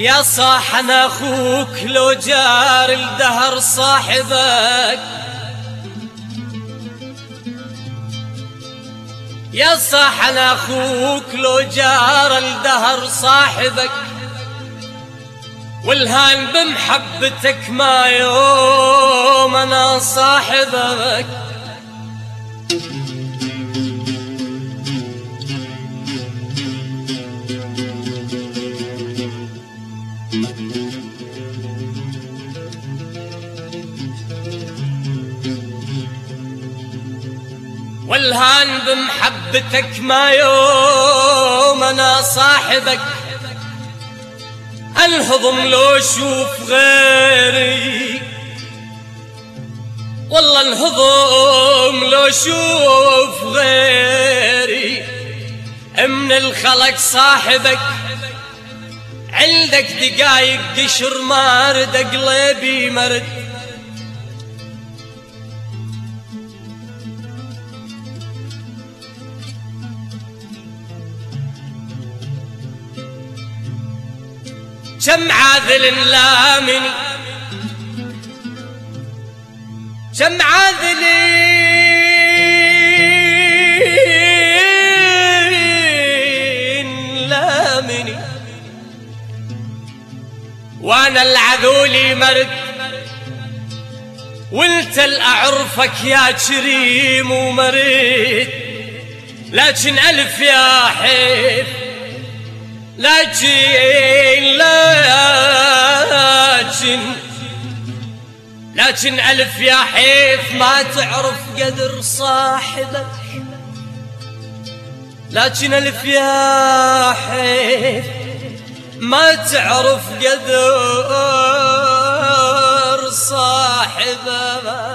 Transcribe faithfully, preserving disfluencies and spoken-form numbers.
يا صاح انا اخوك لو جار الدهر صاحبك، يا صاح انا اخوك لو جار الدهر صاحبك، والهان بمحبتك ما يوم انا صاحبك. والهان بمحبتك ما يوم انا صاحبك، انهضم لو اشوف غيري، والله انهضم لو اشوف غيري من الخلق صاحبك. عندك دقايق قشر مارد قلبي مرد، كم عاذل لامني كم عاذل لامني، وانا العذولي مرد وانت الاعرفك يا كريم ومرد. لكن الف يا حيف لكن لكن لكن ألف يا حيف ما تعرف قدر صاحبك، لكن ألف يا حيف ما تعرف قدر صاحبك.